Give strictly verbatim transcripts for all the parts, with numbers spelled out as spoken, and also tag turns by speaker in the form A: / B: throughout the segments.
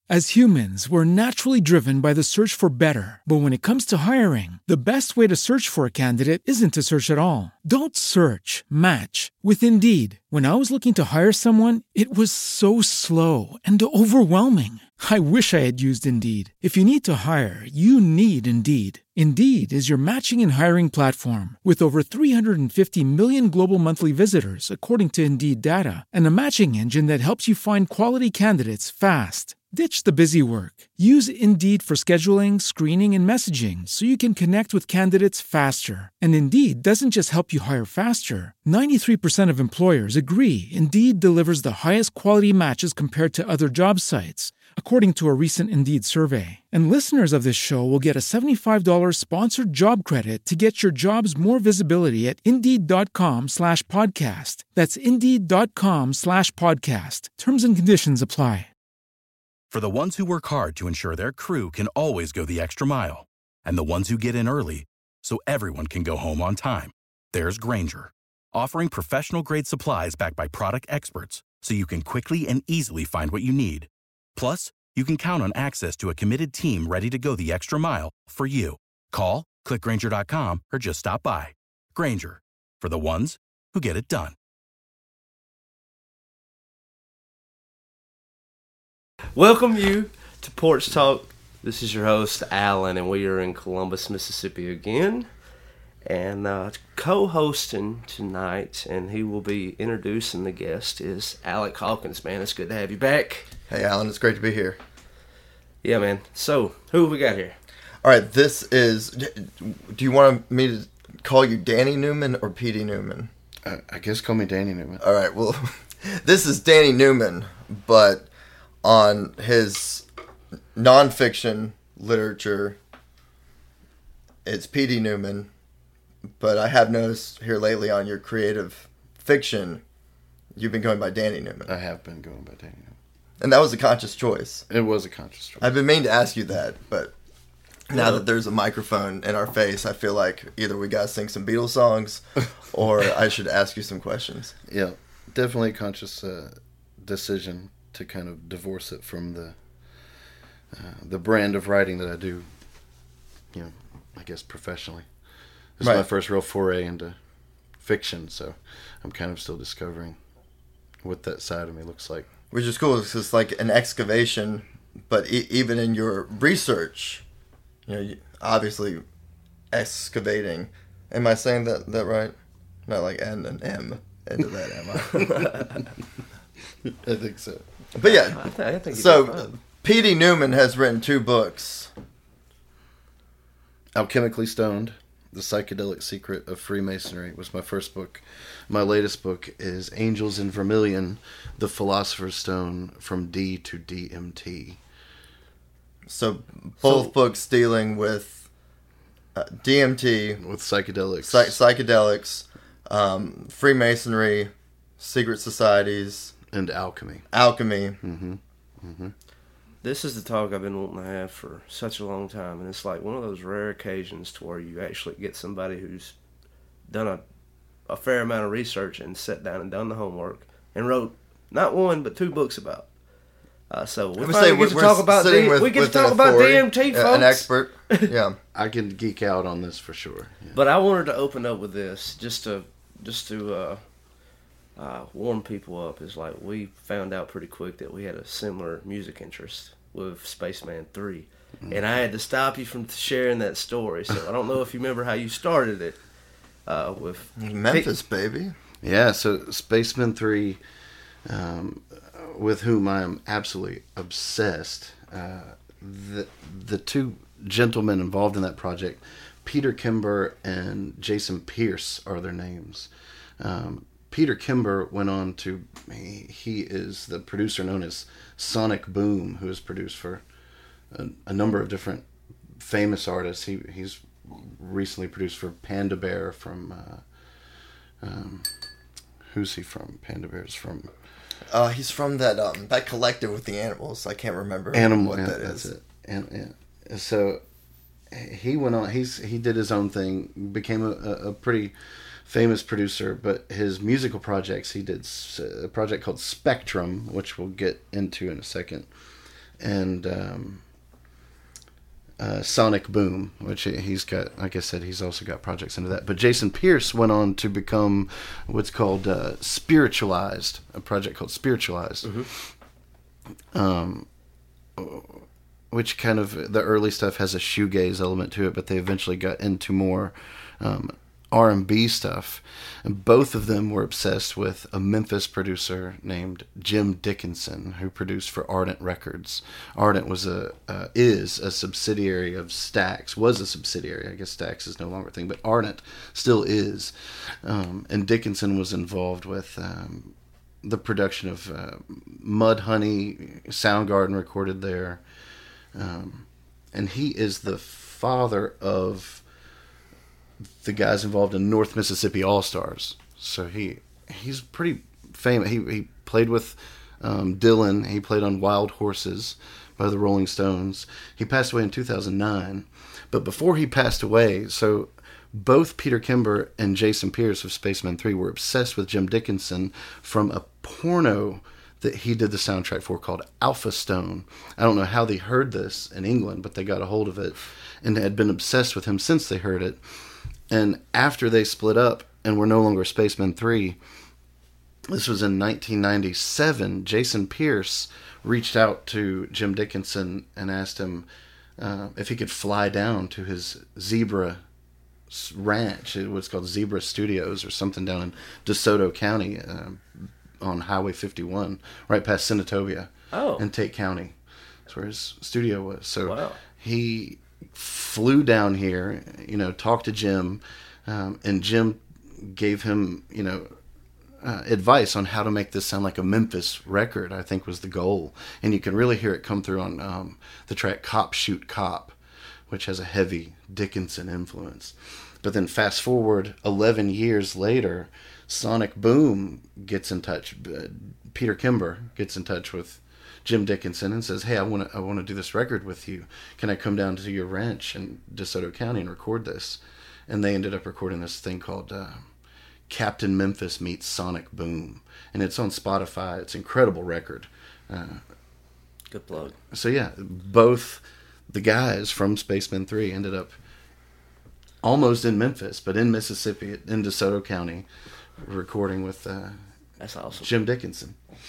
A: As humans, we're naturally driven by the search for better. But when it comes to hiring, the best way to search for a candidate isn't to search at all. Don't search, match with Indeed. When I was looking to hire someone, it was so slow and overwhelming. I wish I had used Indeed. If you need to hire, you need Indeed. Indeed is your matching and hiring platform with over three hundred fifty million global monthly visitors, according to Indeed data, and a matching engine that helps you find quality candidates fast. Ditch the busy work. Use Indeed for scheduling, screening, and messaging so you can connect with candidates faster. And Indeed doesn't just help you hire faster. ninety-three percent of employers agree Indeed delivers the highest quality matches compared to other job sites, according to a recent Indeed survey. And listeners of this show will get a seventy-five dollars sponsored job credit to get your jobs more visibility at Indeed.com slash podcast. That's Indeed.com slash podcast. Terms and conditions apply.
B: For the ones who work hard to ensure their crew can always go the extra mile, and the ones who get in early so everyone can go home on time, there's Grainger, offering professional-grade supplies backed by product experts so you can quickly and easily find what you need. Plus, you can count on access to a committed team ready to go the extra mile for you. Call, click Grainger dot com, or just stop by. Grainger, for the ones who get it done.
C: Welcome you to Porch Talk. This is your host, Alan, and we are in Columbus, Mississippi again. And uh, co-hosting tonight, and he will be introducing the guest, is Alec Hawkins. Man, it's good to have you back.
D: Hey, Alan, it's great to be here.
C: Yeah, man. So, who have we got here?
D: All right, this is... Do you want me to call you Danny Newman or P D Newman?
E: Uh, I guess call me Danny Newman.
D: All right, well, this is Danny Newman, but on his nonfiction literature, it's P D Newman. But I have noticed here lately on your creative fiction, you've been going by Danny Newman.
E: I have been going by Danny Newman.
D: And that was a conscious choice.
E: It was a conscious choice.
D: I've been meaning to ask you that, but now that there's a microphone in our face, I feel like either we gotta sing some Beatles songs or I should ask you some questions.
E: Yeah, definitely a conscious uh, decision to kind of divorce it from the uh, the brand of writing that I do, you know, I guess professionally. This
D: Right.
E: is my first real foray into fiction, so I'm kind of still discovering what that side of me looks like.
D: Which is cool. It's just like an excavation, but e- even in your research, you know, you- obviously excavating. Am I saying that, that right? Not like N and M into that, am I?
E: I think so.
D: But yeah,
C: I, th- I think you did
D: so
C: fine.
D: P D Newman has written two books.
E: Alchemically Stoned, The Psychedelic Secret of Freemasonry was my first book. My latest book is Angels in Vermilion, The Philosopher's Stone from D to D M T.
D: So both
C: So-
D: books dealing with uh, D M T,
E: With psychedelics.
D: psych- psychedelics, um, Freemasonry, secret societies,
E: and alchemy.
D: alchemy.
E: Mm-hmm. Mm-hmm.
C: This is the talk I've been wanting to have for such a long time, and it's like one of those rare occasions to where you actually get somebody who's done a, a fair amount of research and sat down and done the homework and wrote not one but two books about. Uh, so we
D: I would
C: finally
D: say
C: get to
D: we're
C: talk about
D: sitting
C: D-
D: with-
C: we get to
D: with
C: talk
D: an
C: about
D: authority,
C: D M T,
D: uh,
C: folks.
D: an expert. Yeah.
E: I can geek out on this for sure. Yeah.
C: But I wanted to open up with this just to just to uh, uh, warm people up. Is like we found out pretty quick that we had a similar music interest with Spaceman three, mm-hmm. and I had to stop you from sharing that story. So I don't know if you remember how you started it uh, with
D: Memphis, baby.
E: Yeah, so Spaceman three, um, with whom I am absolutely obsessed. Uh, the the two gentlemen involved in that project, Peter Kimber and Jason Pierce, are their names. Um, Peter Kimber went on to, he, he is the producer known as Sonic Boom, who has produced for a, a number of different famous artists. He He's recently produced for Panda Bear from, uh, um, who's he from? Panda Bear's from...
D: Uh, he's from that um that collective with the animals. I can't remember
E: Animal,
D: what
E: yeah,
D: that
E: that's
D: is.
E: it. And, and so he went on. He's he did his own thing, became a, a pretty famous producer. But his musical projects, he did a project called Spectrum, which we'll get into in a second. and um, uh, Sonic Boom, which he's got, like I said, he's also got projects into that. But Jason Pierce went on to become what's called uh, Spiritualized, a project called Spiritualized. Mm-hmm. Um, which kind of, the early stuff has a shoegaze element to it, but they eventually got into more um, R and B stuff. And both of them were obsessed with a Memphis producer named Jim Dickinson, who produced for Ardent Records. Ardent was a uh, is a subsidiary of Stax, was a subsidiary. I guess Stax is no longer a thing, but Ardent still is. Um, and Dickinson was involved with um, the production of uh, Mudhoney, Soundgarden recorded there. Um, and he is the father of the guys involved in North Mississippi All-Stars. So he he's pretty famous. He he played with um, Dylan. He played on Wild Horses by the Rolling Stones. He passed away in two thousand nine. But before he passed away, so both Peter Kimber and Jason Pierce of Spaceman three were obsessed with Jim Dickinson from a porno that he did the soundtrack for called Alpha Stone. I don't know how they heard this in England, but they got a hold of it and had been obsessed with him since they heard it. And after they split up and were no longer Spaceman three, this was in nineteen ninety-seven, Jason Pierce reached out to Jim Dickinson and asked him uh, if he could fly down to his Zebra ranch. It was called Zebra Studios or something down in DeSoto County, uh, on Highway fifty-one, right past Senatobia,
C: oh.
E: in Tate County. That's where his studio was. So
C: wow.
E: He flew down here, you know, talked to Jim, um, and Jim gave him, you know, uh, advice on how to make this sound like a Memphis record, I think was the goal. And you can really hear it come through on um, the track Cop Shoot Cop, which has a heavy Dickinson influence. But then fast forward eleven years later, Sonic Boom gets in touch. Uh, Peter Kimber gets in touch with Jim Dickinson and says, "Hey, I want to I want to do this record with you. Can I come down to your ranch in DeSoto County and record this?" And they ended up recording this thing called uh, Captain Memphis Meets Sonic Boom, and it's on Spotify. It's an incredible record. Uh,
C: Good plug.
E: So yeah, both the guys from Spaceman three ended up almost in Memphis, but in Mississippi, in DeSoto County, recording with uh,
C: that's awesome.
E: Jim Dickinson.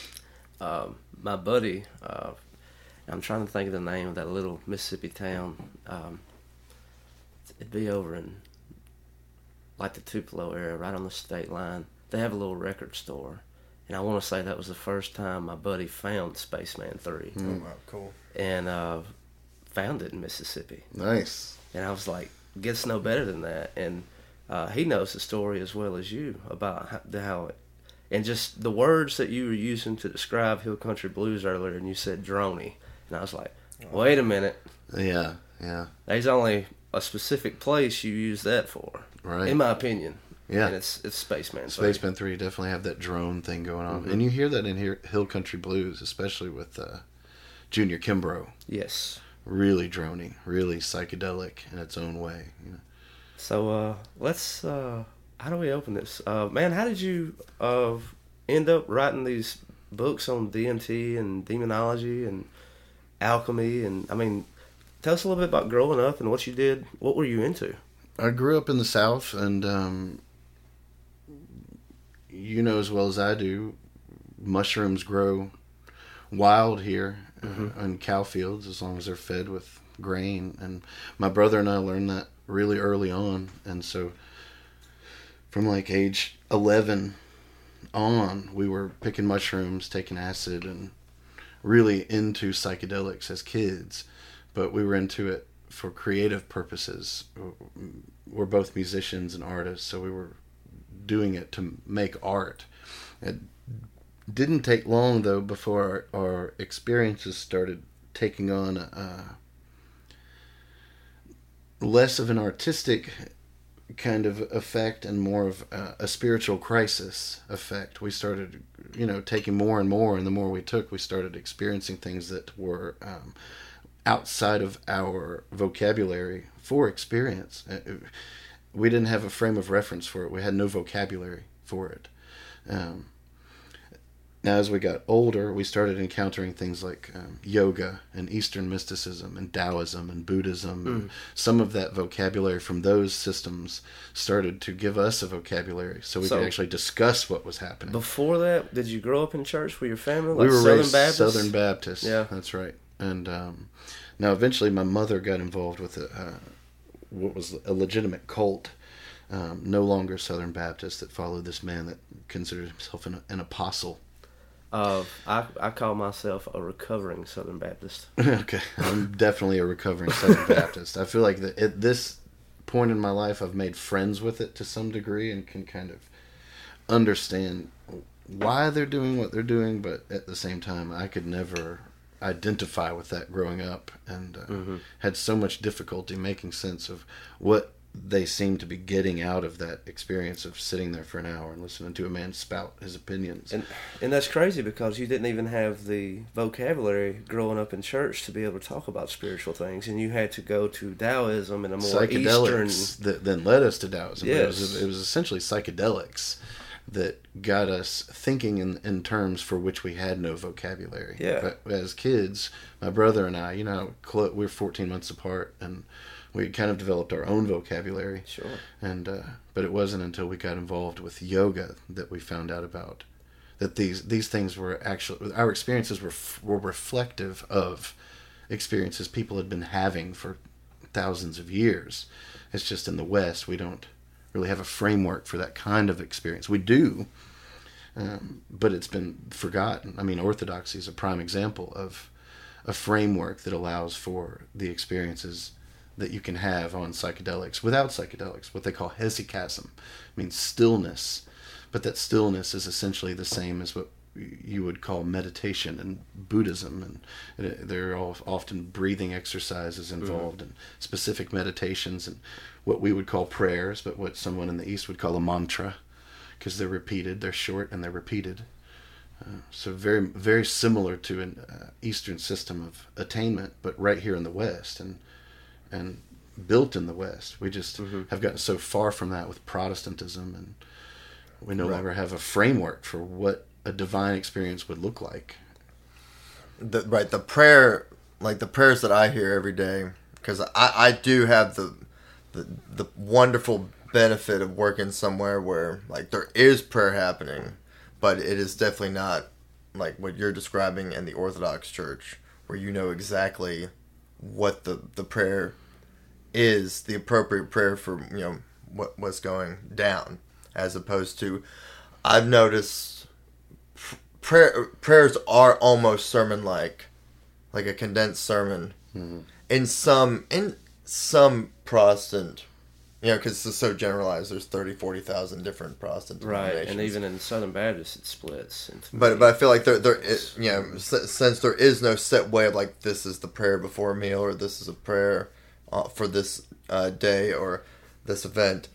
C: Um, my buddy, uh, I'm trying to think of the name of that little Mississippi town. Um, it'd be over in like the Tupelo area, right on the state line. They have a little record store, and I want to say that was the first time my buddy found Spaceman three.
D: Oh, wow, cool.
C: And uh, found it in Mississippi.
E: Nice.
C: And I was like, gets no better than that. And uh, he knows the story as well as you about how, the, how it, and just the words that you were using to describe Hill Country Blues earlier, and you said droney. And I was like, wait a minute.
E: Yeah, yeah.
C: There's only a specific place you use that for,
E: right?
C: In my opinion.
E: Yeah.
C: And it's it's Spaceman.
E: Spaceman three definitely have that drone thing going on. Mm-hmm. And you hear that in here, Hill Country Blues, especially with uh, Junior Kimbrough.
C: Yes.
E: Really droney, really psychedelic in its own way. You know?
C: So uh, let's, uh, how do we open this? Uh, man, how did you uh, end up writing these books on D M T and demonology and alchemy? And I mean, tell us a little bit about growing up and what you did. What were you into?
E: I grew up in the South, and um, you know as well as I do, mushrooms grow wild here mm-hmm. uh, in cow fields as long as they're fed with grain. And my brother and I learned that really early on. And so from like age eleven on, we were picking mushrooms, taking acid, and really into psychedelics as kids. But we were into it for creative purposes. We're both musicians and artists, so we were doing it to make art. It didn't take long, though, before our, our experiences started taking on a, less of an artistic kind of effect and more of a, a spiritual crisis effect. We started, you know, taking more and more, and the more we took, we started experiencing things that were um, outside of our vocabulary for experience. We didn't have a frame of reference for it. We had no vocabulary for it. Um, Now, as we got older, we started encountering things like um, yoga and Eastern mysticism and Taoism and Buddhism. Mm. And some of that vocabulary from those systems started to give us a vocabulary so we so, could actually discuss what was happening.
C: Before that, did you grow up in church with your family? Like
E: we were
C: Southern
E: raised
C: Baptist?
E: Southern Baptist.
C: Yeah.
E: That's right. And um, now eventually my mother got involved with a, uh, what was a legitimate cult. Um, no longer Southern Baptist, that followed this man that considered himself an, an apostle.
C: Uh, I I call myself a recovering Southern Baptist.
E: Okay, I'm definitely a recovering Southern Baptist. I feel like that at this point in my life, I've made friends with it to some degree and can kind of understand why they're doing what they're doing, but at the same time, I could never identify with that growing up, and uh, mm-hmm. had so much difficulty making sense of what they seem to be getting out of that experience of sitting there for an hour and listening to a man spout his opinions.
C: And and that's crazy because you didn't even have the vocabulary growing up in church to be able to talk about spiritual things, and you had to go to Taoism and a more
E: psychedelics
C: Eastern...
E: that then led us to Taoism.
C: Yes.
E: It was, it was essentially psychedelics that got us thinking in, in terms for which we had no vocabulary.
C: Yeah.
E: But as kids, my brother and I, you know, we're fourteen months apart, and we kind of developed our own vocabulary.
C: Sure.
E: And uh, but it wasn't until we got involved with yoga that we found out about that these these things were actually, our experiences were were reflective of experiences people had been having for thousands of years. It's just in the West we don't really have a framework for that kind of experience. We do, um, but it's been forgotten. I mean, Orthodoxy is a prime example of a framework that allows for the experiences that you can have on psychedelics without psychedelics, what they call hesychasm, means stillness. But that stillness is essentially the same as what you would call meditation in Buddhism, and it, there are all, often breathing exercises involved, mm-hmm. and specific meditations, and what we would call prayers, but what someone in the East would call a mantra, because they're repeated, they're short, and they're repeated. Uh, so very, very similar to an uh, Eastern system of attainment, but right here in the West, and and built in the West. We just mm-hmm. have gotten so far from that with Protestantism, and we no right. longer have a framework for what a divine experience would look like.
D: The, right, the prayer, like the prayers that I hear every day, because I, I do have the, the the wonderful benefit of working somewhere where like there is prayer happening, but it is definitely not like what you're describing in the Orthodox Church, where you know exactly what the, the prayer is, the appropriate prayer for, you know, what what's going down, as opposed to, I've noticed prayer prayers are almost sermon like, like a condensed sermon, mm-hmm. in some in some Protestant, you know, because it's so generalized. There's thirty, forty thousand different Protestant denominations.
C: Right, and even in Southern Baptist, it splits. Into
D: but but I feel like there there is, you know, since there is no set way of like this is the prayer before a meal, or this is a prayer uh, for this uh, day or this event.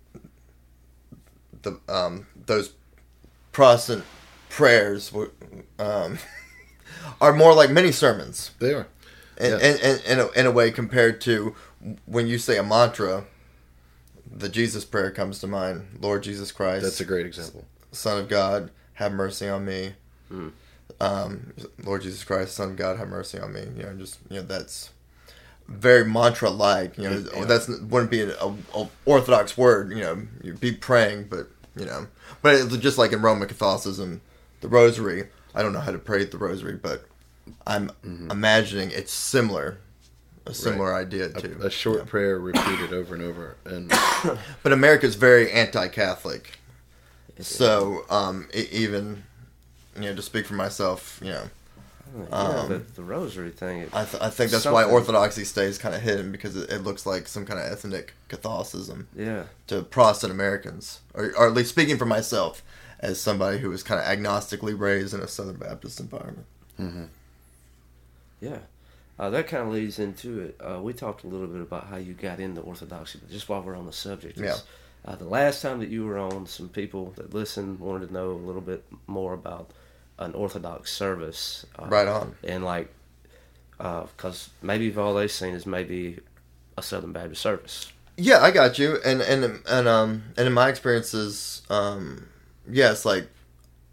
D: The um those Protestant prayers um are more like mini sermons.
E: They are,
D: in
E: yeah.
D: in, in, in, a, in a way, compared to when you say a mantra. The Jesus prayer comes to mind. Lord Jesus Christ.
E: That's a great example.
D: Son of God, have mercy on me.
C: Mm.
D: Um, Lord Jesus Christ, Son of God, have mercy on me. You know, just you know, that's very mantra-like. You know, yeah. that's wouldn't be an orthodox word. You know, you'd be praying, but you know, but it's just like in Roman Catholicism, the Rosary. I don't know how to pray the Rosary, but I'm mm-hmm. imagining it's similar. A similar right. idea too.
E: A, a short yeah. prayer repeated over and over, and
D: but America's very anti-Catholic, so um, it, even you know, to speak for myself, you know,
C: yeah, um, the, the Rosary thing.
D: I, th- I think that's why Orthodoxy stays kind of hidden, because it, it looks like some kind of ethnic Catholicism.
C: Yeah. To
D: Protestant Americans, or, or at least speaking for myself as somebody who was kind of agnostically raised in a Southern Baptist environment.
E: Mm-hmm.
C: Yeah. Uh, that kind of leads into it. Uh, we talked a little bit about how you got into Orthodoxy, but just while we're on the subject,
D: yeah.
C: uh, the last time that you were on, some people that listened wanted to know a little bit more about an Orthodox service. Uh,
D: right on.
C: And like, because uh, maybe all they've seen is maybe a Southern Baptist service.
D: Yeah, I got you. And and and um and in my experiences, um, yeah, it's like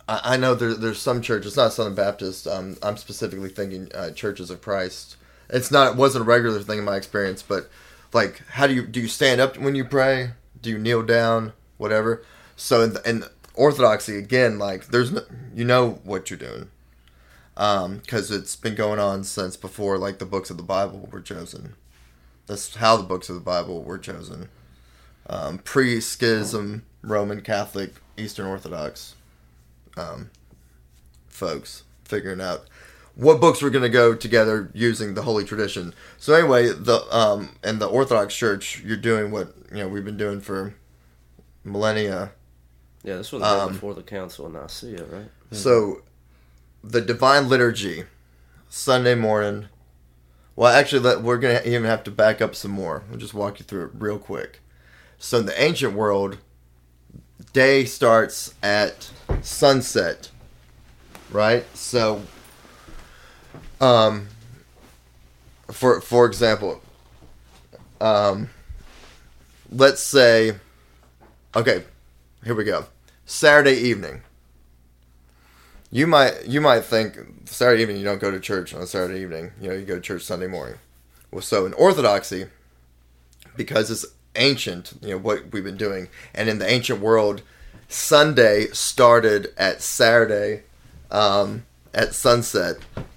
D: I, I know there, there's some churches, it's not Southern Baptist. Um, I'm specifically thinking uh, Churches of Christ. It's not, it wasn't a regular thing in my experience, but like, how do you, do you stand up when you pray? Do you kneel down? Whatever. So in, the, in Orthodoxy, again, like, there's no, you know what you're doing. Um, because it's been going on since before, like, the books of the Bible were chosen. That's how the books of the Bible were chosen. Um, pre-schism, Roman Catholic, Eastern Orthodox um, folks figuring out what books were going to go together using the Holy Tradition. So anyway, the um, in the Orthodox Church, you're doing what, you know, we've been doing for millennia.
C: Yeah, this was
D: Um,
C: before the Council of Nicaea, right?
D: So, the Divine Liturgy, Sunday morning. Well, actually, let, we're going to even have to back up some more. We'll just walk you through it real quick. So, in the ancient world, day starts at sunset, right? So, um, for for example, um, let's say, okay, here we go. Saturday evening. You might you might think Saturday evening you don't go to church on a Saturday evening. You know, you go to church Sunday morning. Well, so in Orthodoxy, because it's ancient, you know, what we've been doing, and in the ancient world, Sunday started at Saturday um, at sunset.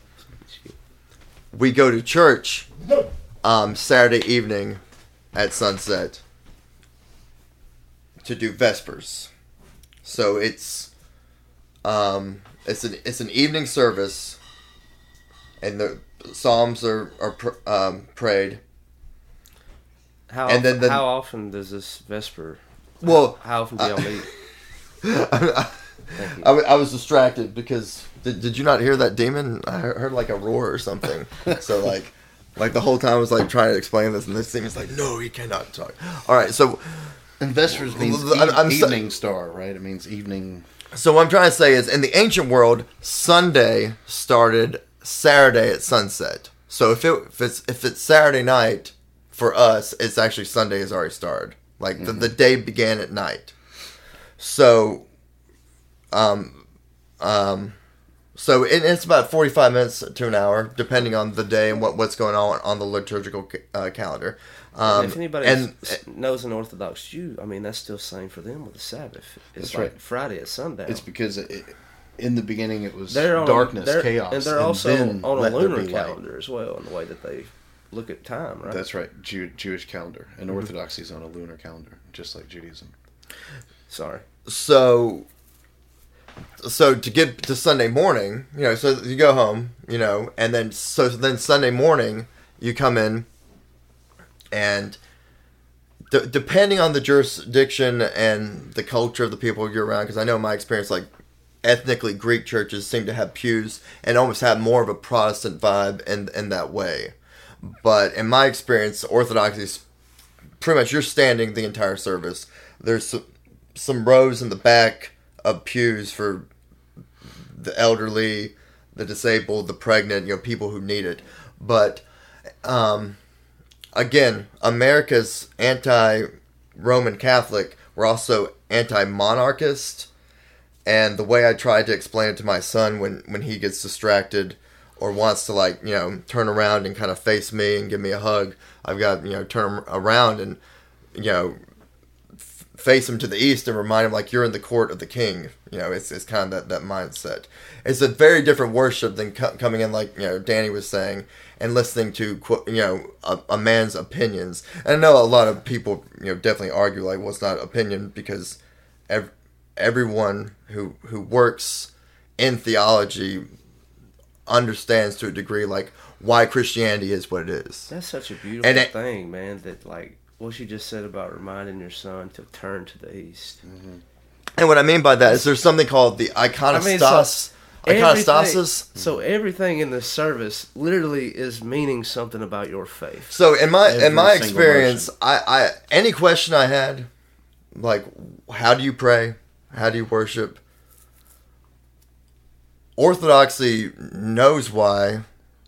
D: We go to church um, Saturday evening at sunset to do Vespers. So it's um, it's an it's an evening service, and the psalms are are pr- um, prayed.
C: How
D: And
C: often,
D: then the-
C: how often does this Vesper?
D: Well,
C: How often do y'all meet?
D: I,
C: Thank you.
D: I, I was distracted because did, did you not hear that demon? I heard, heard like a roar or something. So like like the whole time I was like trying to explain this, and this thing is like, no, he cannot talk. All right, so
E: And Vespers means
D: Well, I'm-
E: e-
D: I'm so-
E: evening star, right? It means evening.
D: so what I'm trying to say is, in the ancient world, Sunday started Saturday at sunset. So if it if it's if it's Saturday night for us, it's actually Sunday has already started. Like the, the day began at night. So, um, um, so it, it's about forty-five minutes to an hour, depending on the day and what, what's going on on the liturgical uh, calendar. Um,
C: if anybody
D: and
C: s- knows an Orthodox Jew, I mean, that's still same for them with the Sabbath. It's
E: That's
C: like
E: right.
C: Friday at sundown.
E: It's because it, it, in the beginning it was
C: they're on
E: darkness,
C: a, they're,
E: chaos,
C: and they're also
E: then
C: on a
E: let there
C: lunar
E: be light.
C: calendar as well, in the way that they look at time, right?
E: That's right, Jew, Jewish calendar, and Orthodoxy is on a lunar calendar, just like Judaism.
C: Sorry.
D: so so to get to Sunday morning, you know, so you go home, you know, and then so then Sunday morning you come in, and d- depending on the jurisdiction and the culture of the people you're around, because I know in my experience, like ethnically Greek churches seem to have pews and almost have more of a Protestant vibe in in that way. But in my experience, Orthodoxy is pretty much you're standing the entire service. There's some, some rows in the back of pews for the elderly, the disabled, the pregnant, you know, people who need it. But um, again, America's anti-Roman Catholic. We're also anti-monarchist. And the way I tried to explain it to my son when, when he gets distracted or wants to, like, you know, turn around and kind of face me and give me a hug, I've got, you know, turn him around and, you know, f- face him to the east and remind him, like, you're in the court of the king. You know, it's, it's kind of that, that mindset. It's a very different worship than co- coming in, like, you know, Danny was saying, and listening to, you know, a, a man's opinions. And I know a lot of people, you know, definitely argue, like, well, it's not opinion because every, everyone who who works in theology understands to a degree, like, why Christianity is what it is.
C: That's such a beautiful
D: And it-
C: thing, man, that, like, what you just said about reminding your son to turn to the east.
D: And what I mean by that is there's something called the iconostas, iconostasis.
C: Everything- So everything in the service literally is meaning something about your faith.
D: So in my in
E: Every
D: my
E: single
D: experience, I, I any question I had, like, how do you pray? How do you worship? Orthodoxy knows why,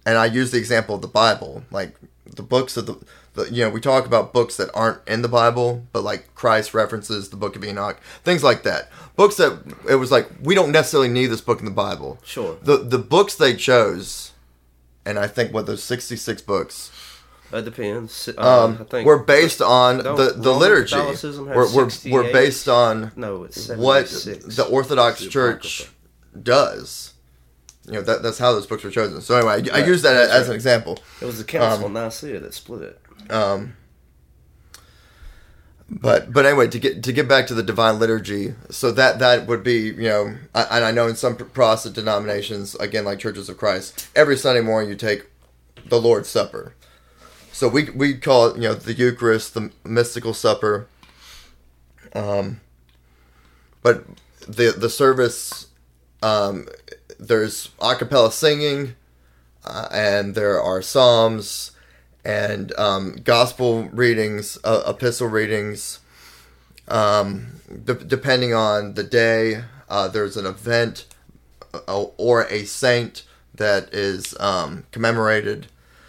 D: and I use the example of the Bible, like the books of the, the, you know, we talk about books that aren't in the Bible, but like Christ references the Book of Enoch, things like that. Books that it was like, we don't necessarily need this book in the Bible.
C: Sure.
D: The the books they chose, and I think what those sixty-six books.
C: That depends. Uh,
D: Um,
C: I think
D: we're based on
C: Don't
D: the, the
C: Roman
D: liturgy.
C: Catholicism have
D: We're, we're, we're
C: sixty-eight?
D: based on
C: No, it's
D: what
C: seventy-six.
D: the Orthodox
C: The
D: Church
C: Apocrypha.
D: does. You know, that that's how those books were chosen. So anyway, I, I
C: Right,
D: use that as,
C: that's
D: as an
C: right.
D: example.
C: It was the Council
D: Um,
C: of Nicaea that split it.
D: Um, but but anyway, to get to get back to the Divine Liturgy, so that that would be, you know, I, and I know in some Protestant denominations, again like Churches of Christ, every Sunday morning you take the Lord's Supper. So we we call it, you know, the Eucharist, the mystical supper. Um, but the the service, um, there's a cappella singing, uh, and there are psalms, and um, gospel readings, uh, epistle readings. Um, de- depending on the day, uh, there's an event uh, or a saint that is um, commemorated.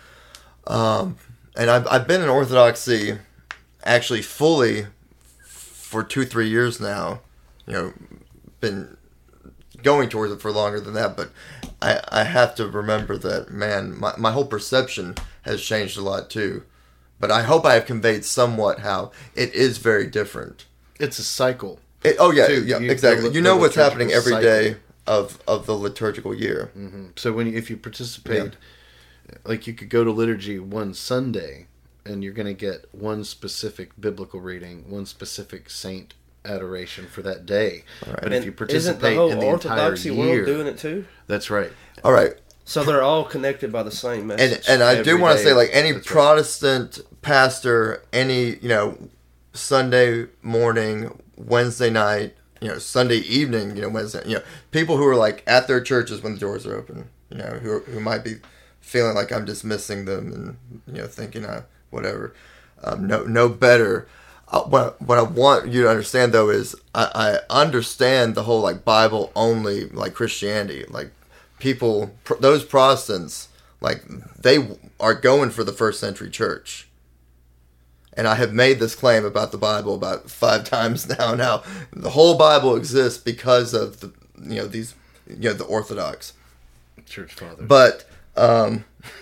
D: Um, and I've, I've been in Orthodoxy actually fully for two, three years now. You know, been going towards it for longer than that, but I, I have to remember that, man, my, my whole perception has changed a lot too. But I hope I have conveyed somewhat how it is very different.
E: It's a cycle.
D: It, oh yeah,
E: Too,
D: yeah,
E: you-
D: exactly.
E: the-
D: You know
E: the
D: what's happening
E: liturgical
D: every
E: cycle.
D: day of, of the liturgical year.
E: Mm-hmm. So when you, if you participate, like you could go to liturgy one Sunday, and you're going to get one specific biblical reading, one specific saint adoration for that day.
D: Right.
E: But
C: And
E: if you
C: isn't the
E: participate
C: whole
E: in the entire
C: Orthodoxy
E: year,
C: world doing it too?
E: that's right.
D: All right.
C: So they're all connected by the same
D: And
C: message.
D: and I do
C: every
D: want to
C: day.
D: say, like, any
E: That's right.
D: Protestant pastor, any, you know, Sunday morning, Wednesday night, you know, Sunday evening, you know, Wednesday, you know, people who are like at their churches when the doors are open, you know, who who might be feeling like I'm dismissing them and, you know, thinking I whatever, um, no no better. Uh, what what I want you to understand though is I, I understand the whole like Bible only like Christianity, like people pr- those Protestants, like they are going for the first century church. And I have made this claim about the Bible about five times now. Now the whole Bible exists because of the, you know, these, you know, the Orthodox.
E: Church fathers.
D: But um,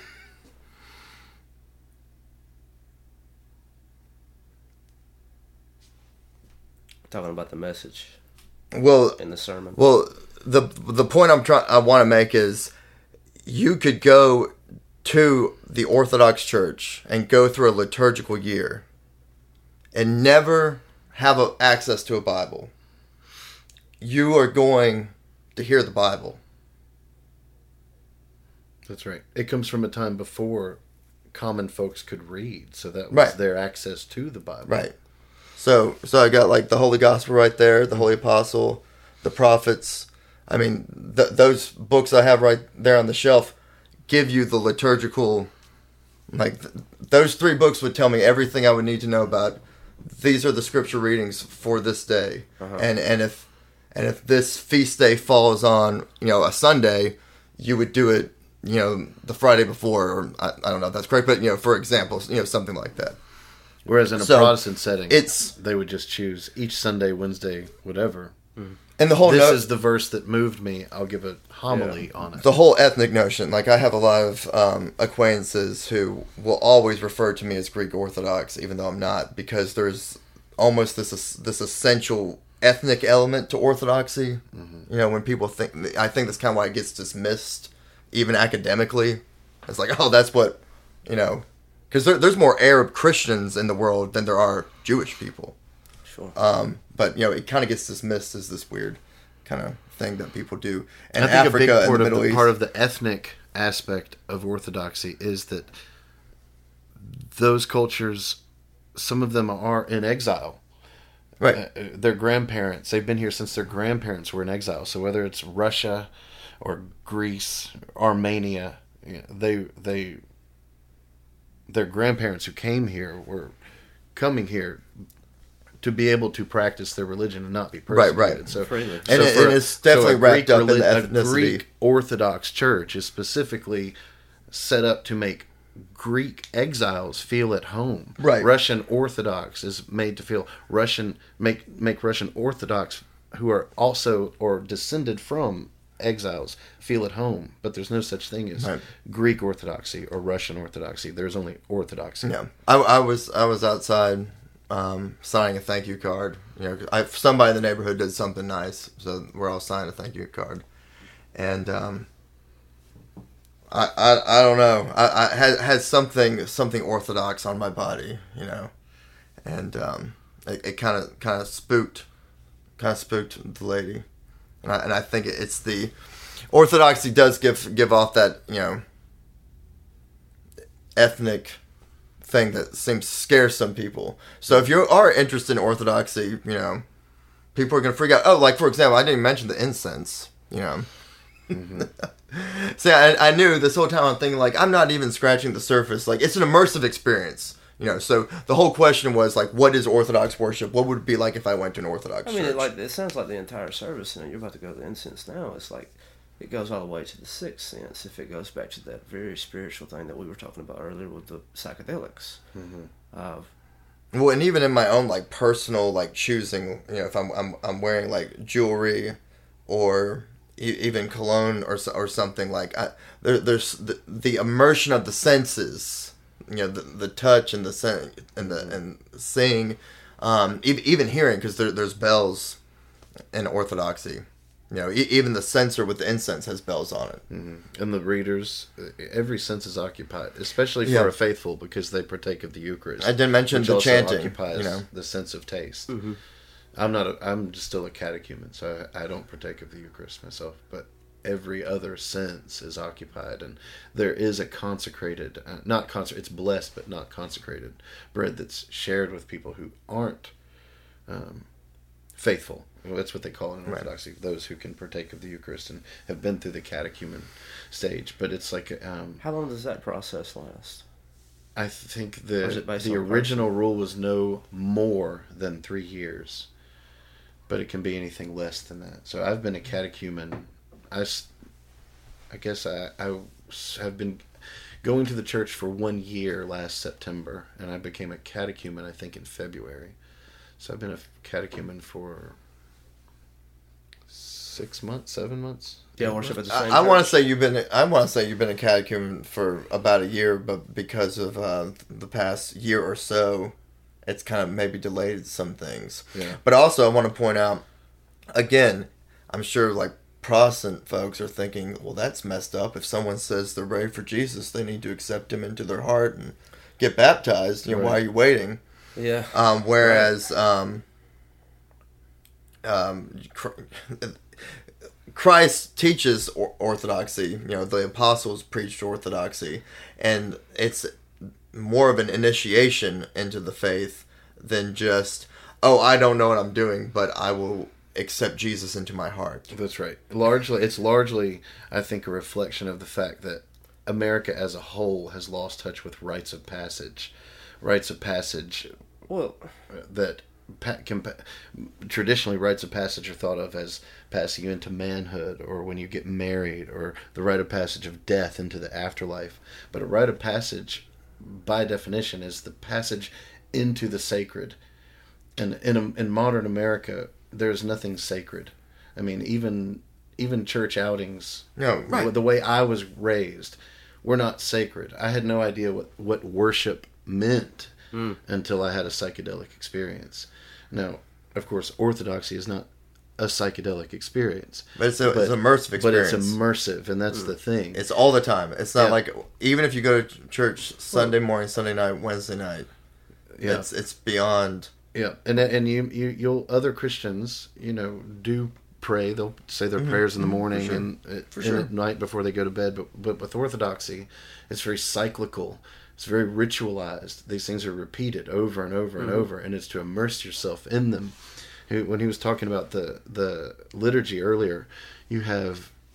C: talking about the message
D: well,
C: in the sermon.
D: well, the the point I'm trying I want to make is you could go to the Orthodox Church and go through a liturgical year and never have a, access to a Bible. You are going to hear the Bible.
E: That's right. It comes from a time before common folks could read, so that was
D: Right.
E: their access to the Bible.
D: Right. So so I got like the Holy Gospel right there, the Holy Apostle, the prophets. I mean, th- those books I have right there on the shelf give you the liturgical, like th- those three books would tell me everything I would need to know about. These are the scripture readings for this day,
C: Uh-huh.
D: and and if and if this feast day falls on, you know, a Sunday, you would do it, you know, the Friday before, or I, I don't know if that's correct, but you know, for example, you know, something like that.
E: Whereas in a
D: So,
E: Protestant setting,
D: it's-
E: they would just choose each Sunday, Wednesday, whatever.
D: And the whole
E: This
D: no-
E: is the verse that moved me. I'll give a homily on it.
D: the whole ethnic notion, like I have a lot of um, acquaintances who will always refer to me as Greek Orthodox, even though I'm not, because there's almost this this essential ethnic element to Orthodoxy. Mm-hmm. You know, when people think, I think that's kind of why it gets dismissed, even academically. It's like, oh, that's what, you know, because there, there's more Arab Christians in the world than there are Jewish people.
C: Sure.
D: Um, but, you know, it kind of gets dismissed as this weird kind of thing that people do. And
E: I think
D: Africa
E: a big
D: and
E: part
D: the
E: of
D: Middle
E: the,
D: East.
E: part of the ethnic aspect of Orthodoxy is that those cultures, some of them are in exile.
D: Right.
E: Uh, their grandparents, they've been here since their grandparents were in exile. So whether it's Russia or Greece, Armenia, you know, they they their grandparents who came here were coming here to be able to practice their religion and not be persecuted.
D: Right, right.
E: So,
C: Freely.
D: And it-
E: for-
D: and it's definitely
E: a
D: wrapped
E: Greek
D: up in the
E: reli-
D: ethnicity.
E: A Greek Orthodox Church is specifically set up to make Greek exiles feel at home.
D: Right.
E: Russian Orthodox is made to feel Russian make make Russian Orthodox who are also or descended from exiles feel at home. But there's no such thing as
D: Right.
E: Greek Orthodoxy or Russian Orthodoxy. There's only Orthodoxy.
D: Yeah, I, I was I was outside um, signing a thank you card. You know, 'cause I, somebody in the neighborhood did something nice, so we're all signing a thank you card. And um, I, I I don't know. I, I had had something something Orthodox on my body, you know, and um, it kind of kind of spooked, kind of spooked the lady, and I and I think it's the Orthodoxy does give give off that, you know, ethnic thing that seems to scare some people. So if you are interested in Orthodoxy, you know, people are gonna freak out. Oh, like for example, I didn't even mention the incense, you know. Mm-hmm. See, I, I knew this whole time I'm thinking, like, I'm not even scratching the surface. Like, it's an immersive experience, you know. So the whole question was, like, what is Orthodox worship? What would it be like if I went to an Orthodox
C: I mean,
D: church?
C: it, like it sounds like the entire service, and you're about to go to the incense now. It's like it goes all the way to the sixth sense. If it goes back to that very spiritual thing that we were talking about earlier with the psychedelics. Mm-hmm. Uh,
D: well, and even in my own, like, personal, like, choosing, you know, if I'm I'm, I'm wearing, like, jewelry or even cologne or or something, like I, there there's the, the immersion of the senses, you know, the the touch and the sen- and the and seeing, um, even, even hearing, because there there's bells in Orthodoxy, you know, e- even the censer with the incense has bells on it.
E: Mm-hmm. And the readers, every sense is occupied, especially for
D: Yeah.
E: a faithful, because they partake of the Eucharist.
D: I didn't mention
E: which
D: the
E: also
D: chanting,
E: occupies
D: you know.
E: the sense of taste.
C: mm-hmm.
E: I'm not. A, I'm just still a catechumen, so I, I don't partake of the Eucharist myself. But every other sense is occupied, and there is a consecrated, uh, not consecrated. It's blessed, but not consecrated bread that's shared with people who aren't um, faithful. Well, that's what they call it in Orthodoxy. Right. Those who can partake of the Eucharist and have been through the catechumen stage. But it's like, um,
C: how long does that process last?
E: I think the
C: the
E: the original rule was no more than three years. But it can be anything less than that. So I've been a catechumen. I, I guess I, I have been going to the church for one year last September, and I became a catechumen, I think, in February. So I've been a catechumen for six months, seven months.
C: Yeah, worship at the same
D: I, I want to
C: church?
D: say you've been. I want to say you've been a catechumen for about a year, but because of uh, the past year or so, it's kind of maybe delayed some things.
E: Yeah.
D: But also, I want to point out, again, I'm sure like Protestant folks are thinking, well, that's messed up. If someone says they're ready for Jesus, they need to accept him into their heart and get baptized. You know,
E: Right.
D: why are you waiting?
C: Yeah.
D: Um, whereas, um, um, Christ teaches or- orthodoxy. You know, the apostles preached orthodoxy, and it's more of an initiation into the faith than just, oh, I don't know what I'm doing, but I will accept Jesus into my heart.
E: That's right. Largely, it's largely, I think, a reflection of the fact that America as a whole has lost touch with rites of passage. Rites of passage
C: Well,
E: that pa- can, pa- traditionally rites of passage are thought of as passing you into manhood, or when you get married, or the rite of passage of death into the afterlife. But a rite of passage, by definition, is the passage into the sacred. And in a, in modern America, there's nothing sacred. I mean, even even church outings,
D: No, right.
E: the way I was raised, were not sacred. I had no idea what, what worship meant mm. until I had a psychedelic experience. Now, of course, Orthodoxy is not a psychedelic experience.
D: But it's, a,
E: but,
D: it's an immersive experience.
E: But it's immersive, and that's mm. the thing.
D: It's all the time. It's not
E: yeah.
D: like, even if you go to church Sunday morning, Sunday night, Wednesday night,
E: yeah.
D: it's it's beyond...
E: Yeah, and and you you you'll other Christians, you know, do pray. They'll say their mm-hmm. prayers in the morning
D: sure.
E: and, at,
D: For
E: and
D: sure.
E: at night before they go to bed. But but with Orthodoxy, it's very cyclical. It's very ritualized. These things are repeated over and over and mm-hmm. over, and it's to immerse yourself in them. When he was talking about the the liturgy earlier, you have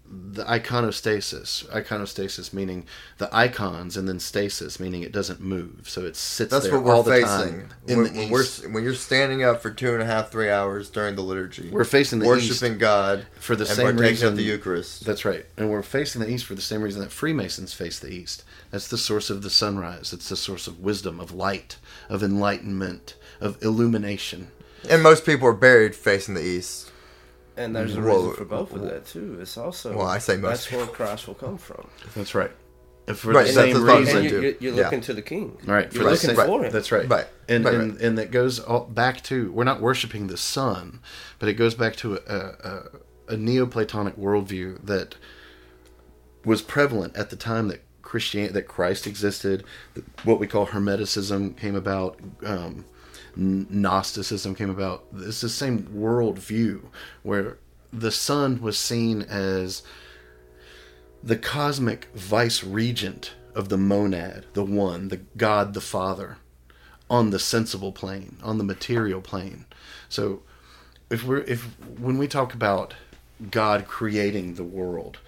E: the iconostasis. Iconostasis meaning the icons, and then stasis meaning it doesn't move, so it sits
D: That's
E: there
D: what we're
E: all the
D: facing.
E: time in
D: when,
E: the
D: when, we're,
E: east.
D: when you're standing up for two and a half, three hours during the liturgy,
E: We're facing the
D: worshiping
E: east
D: God
E: for the
D: and
E: same
D: partaking
E: reason
D: of the Eucharist.
E: That's right, and we're facing the east for the same reason that Freemasons face the east. That's the source of the sunrise. It's the source of wisdom, of light, of enlightenment, of illumination.
D: And most people are buried facing the east.
C: And there's a
D: Whoa.
C: reason for both of that too. It's also
D: Well, I say most
C: that's where Christ will come from.
E: That's right. And for
D: Right,
E: the
D: that's
E: same
D: what I'm
E: reason,
D: saying
C: And you,
D: too.
C: you're, you're
D: Yeah.
C: looking to the King.
E: right?
C: You're
E: the
C: looking
E: same-
C: for him.
E: That's right.
D: Right.
E: And
D: Right,
E: and
D: right.
E: and that goes all back to, we're not worshiping the sun, but it goes back to a, a, a Neoplatonic worldview that was prevalent at the time that Christianity, that Christ existed. That what we call Hermeticism came about. Um, Gnosticism came about. It's the same worldview where the sun was seen as the cosmic vice regent of the monad, the one, the God, the Father, on the sensible plane, on the material plane. So, if we're if when we talk about God creating the world,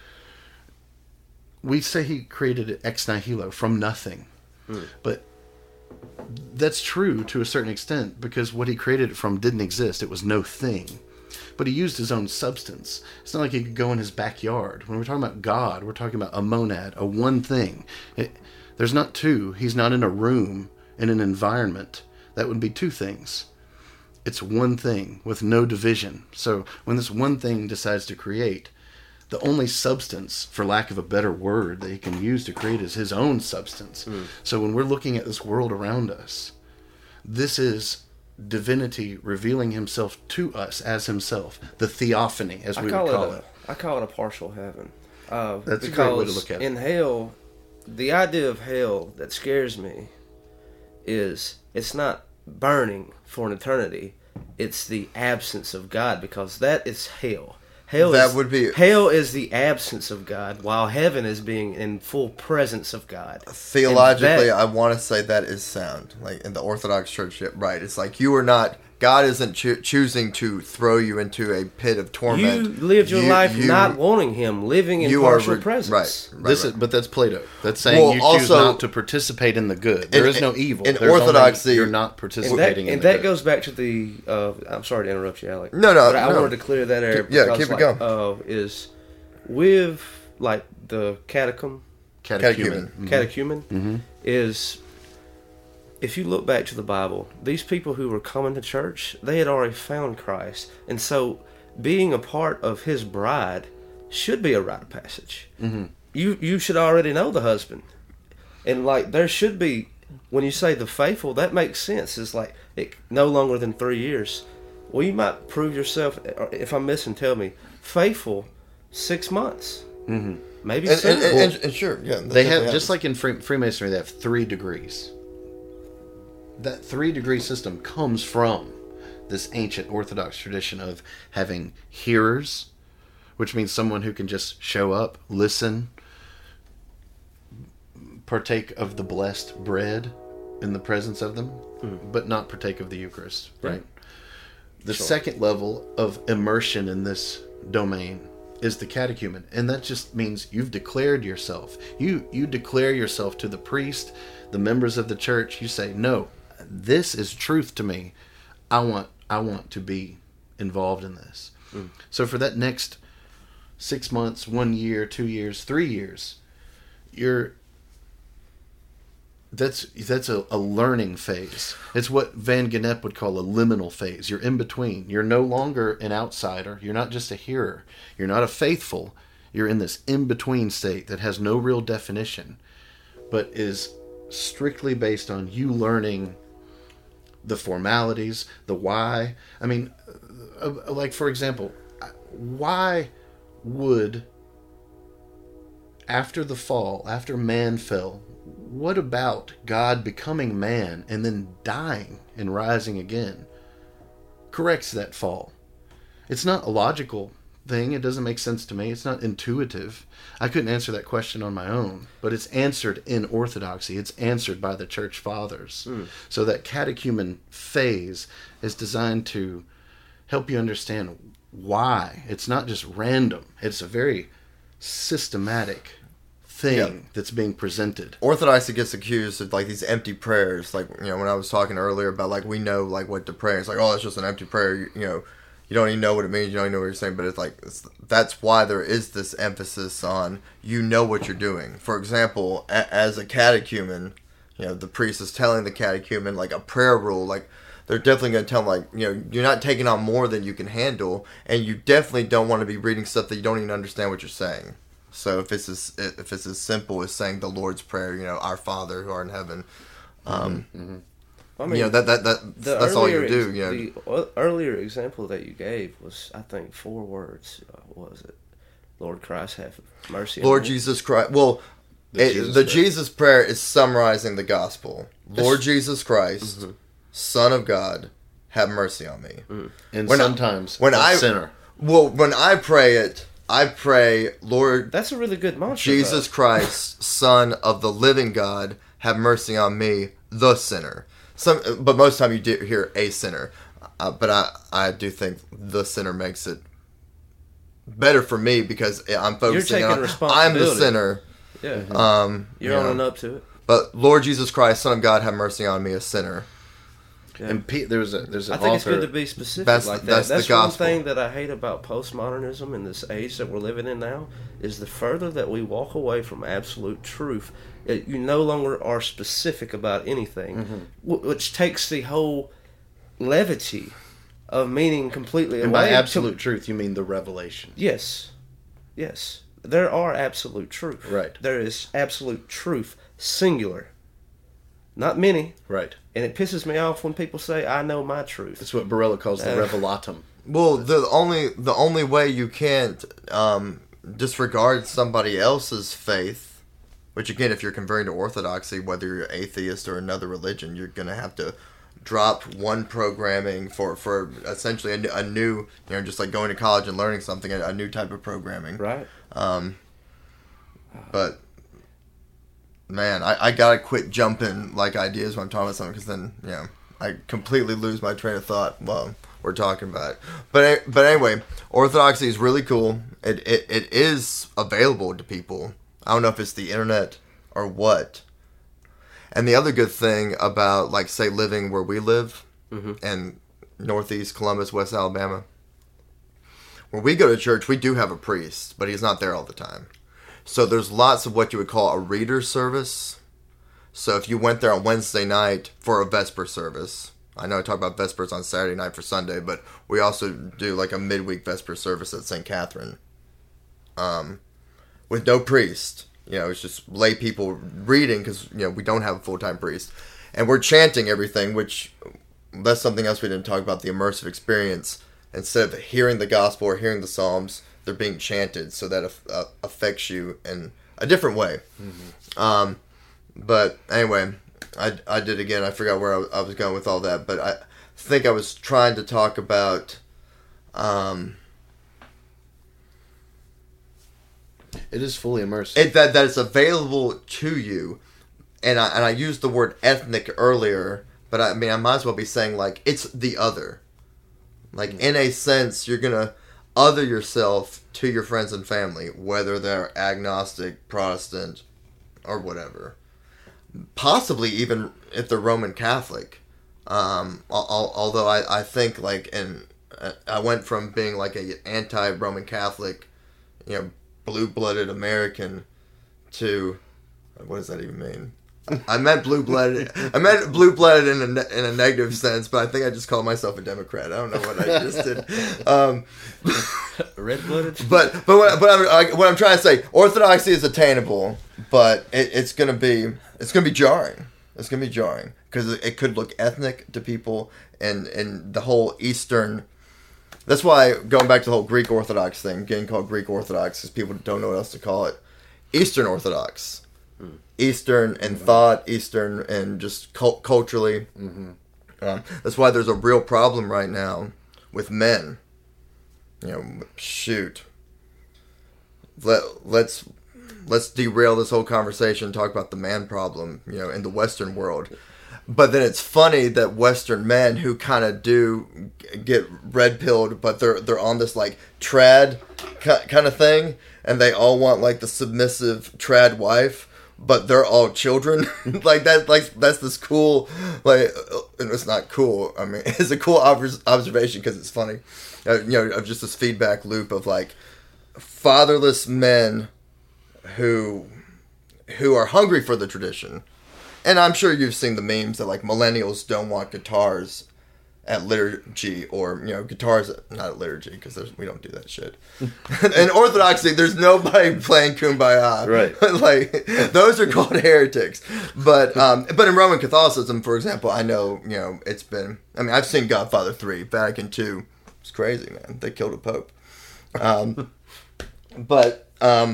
E: we say He created it ex nihilo, from nothing, mm. but that's true to a certain extent, because what He created it from didn't exist. It was no thing. But He used His own substance. It's not like He could go in His backyard. When we're talking about God, we're talking about a monad, a one thing. It, there's not two. He's not in a room, in an environment. That would be two things. It's one thing with no division. So when this one thing decides to create, the only substance, for lack of a better word, that He can use to create is His own substance. Mm. So when we're looking at this world around us, this is divinity revealing Himself to us as Himself, the theophany, as we would call it.
C: A, I call it a partial heaven. Uh,
E: That's a great way to look at it.
C: In hell, the idea of hell that scares me is it's not burning for an eternity; it's the absence of God, because that is hell. Hell
D: That
C: is,
D: would be-
C: hell is the absence of God, while heaven is being in full presence of God.
D: Theologically,
C: that,
D: I want to say that is sound. Like in the Orthodox Church, yeah, right? It's like you are not. God isn't cho- choosing to throw you into a pit of torment.
C: You lived your
D: You-
C: life
D: you-
C: not wanting Him, living in
D: you are
C: partial
D: re-
C: presence.
D: Right. right,
E: This
D: right.
E: is, but that's Plato. That's saying
D: Well,
E: you choose
D: also-
E: not to participate in the good. There
D: In-
E: is no evil.
D: in
E: There's only
D: Orthodoxy-
E: you're not
C: And that,
E: participating in
C: and
E: the
C: that
E: good.
C: goes back to the. Uh, I'm sorry to interrupt you, Alec.
D: No, no,
C: But I
D: no.
C: wanted to clear that air.
D: Keep- yeah,
C: because,
D: keep it
C: like,
D: going.
C: Uh, is with like the catechism,
E: Catechumen.
D: Catechumen.
C: catechumen
E: Mm-hmm.
C: is. If you look back to the Bible, these people who were coming to church, they had already found Christ, and so being a part of His bride should be a rite of passage.
E: Mm-hmm.
C: You you should already know the husband, and like there should be. When you say the faithful, that makes sense. It's like it no longer than three years. Well, you might prove yourself. Or if I'm missing, tell me. Faithful, six months,
E: Mm-hmm.
C: maybe
D: and,
C: sooner.
D: and, and, and sure, yeah. that
E: They have,
D: definitely
E: just
D: happens.
E: like in Free, Freemasonry, they have three degrees. That three degree system comes from this ancient Orthodox tradition of having hearers, which means someone who can just show up, listen, partake of the blessed bread in the presence of them, mm. but not partake of the Eucharist, right? right? The sure. second level of immersion in this domain is the catechumen, and that just means you've declared yourself. You you declare yourself to the priest, the members of the church. You say, no, this is truth to me. I want I want to be involved in this. Mm. So for that next six months, one year, two years, three years, you're that's that's a, a learning phase. It's what Van Gennep would call a liminal phase. You're in between. You're no longer an outsider. You're not just a hearer. You're not a faithful. You're in this in-between state that has no real definition, but is strictly based on you learning the formalities, the why. I mean, uh, like, for example, why would, after the fall, after man fell, what about God becoming man and then dying and rising again corrects that fall? It's not a logical thing. It doesn't make sense to me. It's not intuitive. I couldn't answer that question on my own, but it's answered in Orthodoxy. It's answered by the Church Fathers. Mm. So that catechumen phase is designed to help you understand why. It's not just random. It's a very systematic thing
D: Yeah.
E: that's being presented.
D: Orthodoxy gets accused of like these empty prayers. Like, you know, when I was talking earlier about like we know like what to pray. It's like, oh, it's just an empty prayer. You, you know, you don't even know what it means. You don't even know what you're saying. But it's like it's, that's why there is this emphasis on you know what you're doing. For example, a, as a catechumen, you know, the priest is telling the catechumen like a prayer rule. Like they're definitely going to tell them like, you know, you're not taking on more than you can handle, and you definitely don't want to be reading stuff that you don't even understand what you're saying. So if it's as if it's as simple as saying the Lord's Prayer, you know, Our Father who art in heaven, um,
C: Mm-hmm. I mean,
D: you know that that, that
C: the
D: that's all you
C: earlier
D: do.
C: ex-
D: You know,
C: the o- earlier example that you gave was, I think, four words. Uh, what was it? Lord Christ, have mercy.
D: Lord
C: on me.
D: Jesus Christ. Well,
E: The
D: it,
E: Jesus
D: the
E: prayer.
D: Jesus prayer is summarizing the gospel. Lord Jesus Christ,
C: Mm-hmm.
D: Son of God, have mercy on me.
E: And
D: When I-
E: sometimes
D: when
E: a
D: I-
E: sinner.
D: Well, when I pray it, I pray, Lord
C: That's a really good mantra.
D: Jesus
C: though.
D: Christ, Son of the living God, have mercy on me, the sinner. Some, but most of the time you do hear a sinner. Uh, but I, I do think the sinner makes it better for me because I'm focusing
C: taking
D: on I'm the
C: responsibility.
D: sinner.
C: Yeah,
D: Um,
C: you're
D: you
C: owning
D: know.
C: up to it.
D: But Lord Jesus Christ, Son of God, have mercy on me, a sinner.
C: Yeah.
E: And Pete, there's a there's an
C: I think
E: author.
C: it's good to be specific
D: That's-
C: like that.
D: that's
C: That's,
D: the
C: one
D: gospel.
C: thing that I hate about postmodernism in this age that we're living in now is the further that we walk away from absolute truth, it, you no longer are specific about anything,
E: Mm-hmm.
C: wh- which takes the whole levity of meaning completely
E: and
C: away.
E: by
C: to-
E: absolute truth, you mean the revelation.
C: yes, yes, there are absolute truth.
E: Right.
C: There is absolute truth, singular, not many.
E: Right.
C: And it pisses me off when people say, "I know my truth."
E: That's what Barella calls the
C: Uh,
E: revelatum.
D: Well, the only the only way you can't um, disregard somebody else's faith, which again, if you're converting to Orthodoxy, whether you're atheist or another religion, you're gonna have to drop one programming for for essentially a, new- a new, you know, just like going to college and learning something, a, a new type of programming.
C: Right.
D: Um, but man, I, I gotta quit jumping like ideas when I'm talking about something because then you know I completely lose my train of thought while we're talking about it. But but anyway, Orthodoxy is really cool. It it, it is available to people. I don't know if it's the internet or what. And the other good thing about like say living where we live in Northeast Columbus, West Alabama. When we go to church, we do have a priest, but he's not there all the time. So there's lots of what you would call a reader service. So if you went there on Wednesday night for a Vesper service, I know I talk about Vespers on Saturday night for Sunday, but we also do like a midweek Vesper service at Saint Catherine, um, with no priest. You know, it's just lay people reading because you know we don't have a full time priest, and we're chanting everything, which that's something else we didn't talk about, the immersive experience. Instead of hearing the gospel or hearing the psalms, they're being chanted, so that uh, affects you in a different way. Mm-hmm. Um, but anyway, I, I did again. I forgot where I, I was going with all that, but I think I was trying to talk about. Um,
E: It is fully immersive.
D: it, that that it's available to you, and I and I used the word ethnic earlier, but I mean I might as well be saying like it's the other. Like in a sense, you're gonna other yourself to your friends and family, whether they're agnostic, Protestant, or whatever. Possibly even if they're Roman Catholic. Um, al- al- although I, I think like and I went from being like a anti-Roman Catholic, you know, blue-blooded American to what does that even mean? I meant blue-blooded. I meant blue-blooded in a ne- in a negative sense, but I think I just called myself a Democrat. I don't know what I just did. Um,
C: Red-blooded.
D: but but what, but I'm, I, what I'm trying to say, Orthodoxy is attainable, but it, it's gonna be it's gonna be jarring. It's gonna be jarring because it, it could look ethnic to people, and and the whole Eastern. That's why going back to the whole Greek Orthodox thing, getting called Greek Orthodox because people don't know what else to call it. Eastern Orthodox, mm. Eastern in mm-hmm. thought, Eastern and just cult- culturally. Mm-hmm. Um, that's why there's a real problem right now with men. You know, shoot. Let let's let's derail this whole conversation and talk about the man problem. You know, in the Western world, But then it's funny that Western men who kind of do get red pilled, but they're they're on this like trad kind of thing, and they all want like the submissive trad wife, but they're all children. Like that, like that's this cool, like, and it's not cool. I mean, it's a cool ob- observation because it's funny. Uh, you know, of just this feedback loop of like fatherless men who who are hungry for the tradition. And I'm sure you've seen the memes that like millennials don't want guitars at liturgy, or you know, guitars not at liturgy because we don't do that shit. In Orthodoxy, there's nobody playing Kumbaya.
E: Right.
D: Like those are called heretics. But um, but in Roman Catholicism, for example, I know you know it's been. I mean, I've seen Godfather three, Vatican two. It's crazy, man. They killed a pope. Um, but. Um,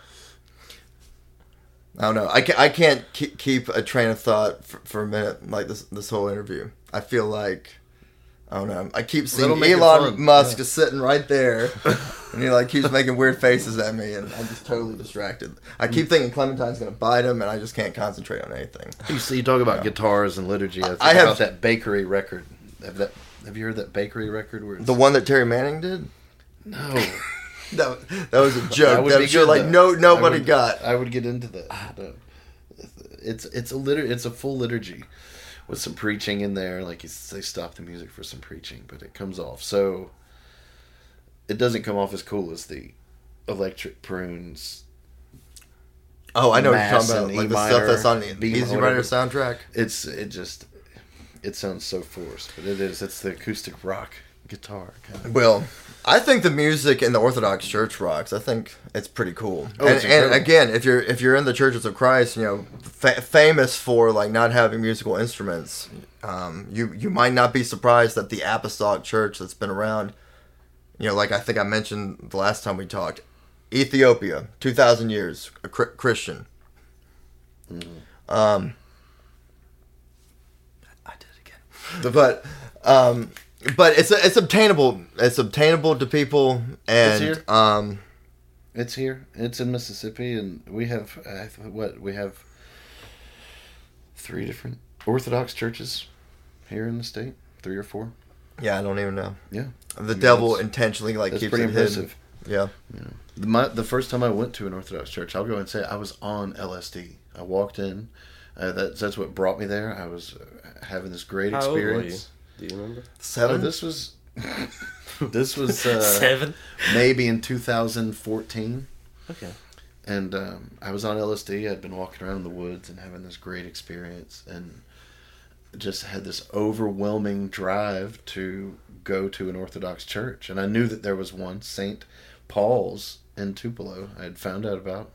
D: I don't know. I can't, I can't keep a train of thought for, for a minute like this this whole interview. I feel like, I don't know. I keep seeing Elon Musk yeah. sitting right there, and he like keeps making weird faces at me, and I'm just totally distracted. I keep thinking Clementine's going to bite him, and I just can't concentrate on anything.
E: You see, you talk about yeah. guitars and liturgy. I, think
D: I have
E: about that bakery record. Have, that, have you heard that bakery record? Where it's,
D: the one that Terry Manning did?
E: No.
D: That, that was a joke.
E: That,
D: that I'm sure, like no nobody
E: I would,
D: got.
E: I would get into that. No. It's it's a litur- It's a full liturgy with some preaching in there. Like it's, they stop the music for some preaching, but it comes off. So it doesn't come off as cool as the Electric Prunes.
D: Oh, I know what you're talking about.
E: E
D: Like the
E: minor,
D: stuff that's on the
E: B
D: Easy
E: minor.
D: Rider soundtrack.
E: It's it just it sounds so forced, but it is. It's the acoustic rock guitar kind of.
D: Well, I think the music in the Orthodox Church rocks. I think it's pretty cool.
E: Oh,
D: and,
E: it's
D: and again, if you're if you're in the Churches of Christ, you know, fa- famous for like not having musical instruments, um, you you might not be surprised that the Apostolic Church that's been around, you know, like I think I mentioned the last time we talked, Ethiopia, two thousand years, a cr- Christian. Mm-hmm. Um, I did it again, but. Um, But it's it's obtainable. It's obtainable to people, and
E: it's here.
D: um,
E: it's here. It's in Mississippi, and we have uh, what we have three different Orthodox churches here in the state. Three or four.
D: Yeah, I don't even know.
E: Yeah,
D: the
E: I mean,
D: devil intentionally like
E: that's
D: keeps
E: pretty
D: it
E: impressive.
D: hidden. Yeah.
E: yeah. The, my, the first time I went to an Orthodox church, I'll go and say I was on L S D. I walked in. Uh, that, that's what brought me there. I was uh, having this great
C: How old were
E: experience.
C: you? Do you remember?
D: Seven.
E: Oh, this was this was uh,
C: seven.
E: Maybe in two thousand fourteen.
C: Okay.
E: And um, I was on L S D. I'd been walking around in the woods and having this great experience, and just had this overwhelming drive to go to an Orthodox church. And I knew that there was one, Saint Paul's in Tupelo. I had found out about,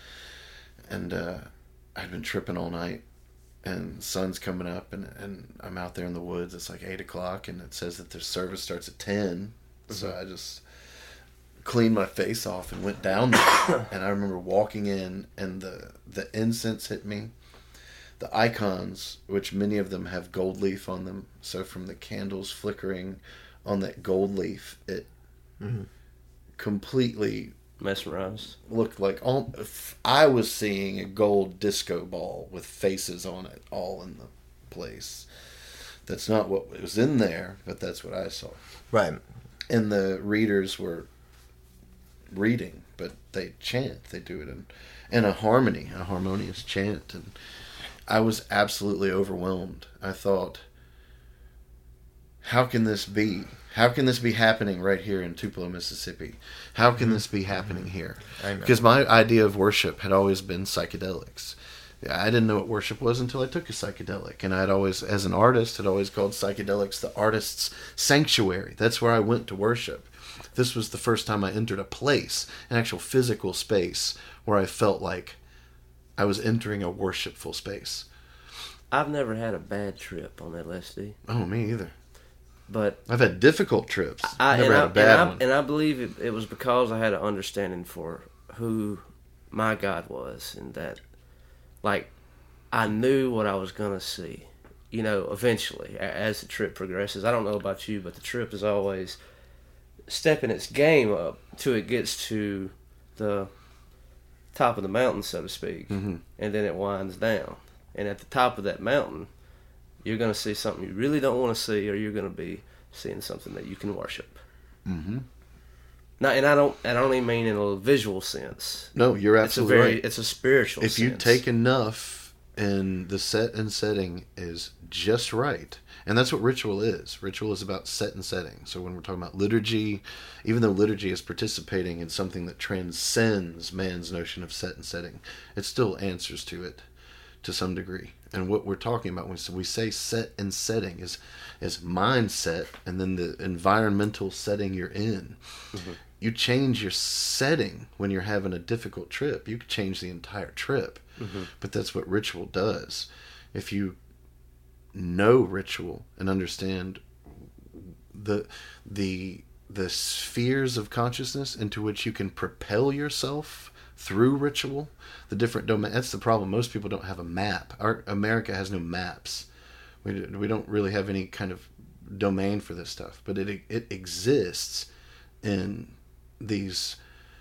E: and uh, I'd been tripping all night. And the sun's coming up, and, and I'm out there in the woods. It's like eight o'clock, and it says that the service starts at ten. Mm-hmm. So I just cleaned my face off and went down there. And I remember walking in, and the, the incense hit me. The icons, which many of them have gold leaf on them. So from the candles flickering on that gold leaf, it mm-hmm. completely...
C: mesmerized.
E: Looked like all, I was seeing a gold disco ball with faces on it all in the place. That's not what was in there, but that's what I saw.
D: Right.
E: And the readers were reading, but they chant. They do it in, in a harmony, a harmonious chant. And I was absolutely overwhelmed. I thought, how can this be? How can this be happening right here in Tupelo, Mississippi? How can this be happening here? Because my idea of worship had always been psychedelics. I didn't know what worship was until I took a psychedelic. And I'd always, as an artist, had always called psychedelics the artist's sanctuary. That's where I went to worship. This was the first time I entered a place, an actual physical space, where I felt like I was entering a worshipful space.
C: I've never had a bad trip on L S D.
E: Oh, me either.
C: But
E: I've had difficult trips.
C: I,
E: Never had
C: I,
E: a bad
C: and I,
E: one.
C: And I believe it, it was because I had an understanding for who my God was, and that, like, I knew what I was going to see, you know, eventually, as the trip progresses. I don't know about you, but the trip is always stepping its game up till it gets to the top of the mountain, so to speak, mm-hmm. and then it winds down. And at the top of that mountain, you're going to see something you really don't want to see, or you're going to be seeing something that you can worship.
E: Mm-hmm.
C: Now, and I don't, I don't even mean in a visual sense.
E: No, you're absolutely
C: it's a very,
E: right.
C: It's a spiritual
E: if
C: sense.
E: you take enough and the set and setting is just right, and that's what ritual is. Ritual is about set and setting. So when we're talking about liturgy, even though liturgy is participating in something that transcends man's notion of set and setting, it still answers to it to some degree. And what we're talking about when we say set and setting is is mindset, and then the environmental setting you're in. Mm-hmm. You change your setting when you're having a difficult trip. You could change the entire trip. Mm-hmm. But that's what ritual does. If you know ritual and understand the the the spheres of consciousness into which you can propel yourself through ritual, the different domains. That's the problem. Most people don't have a map. Our America has no maps. We we don't really have any kind of domain for this stuff, but it it exists in these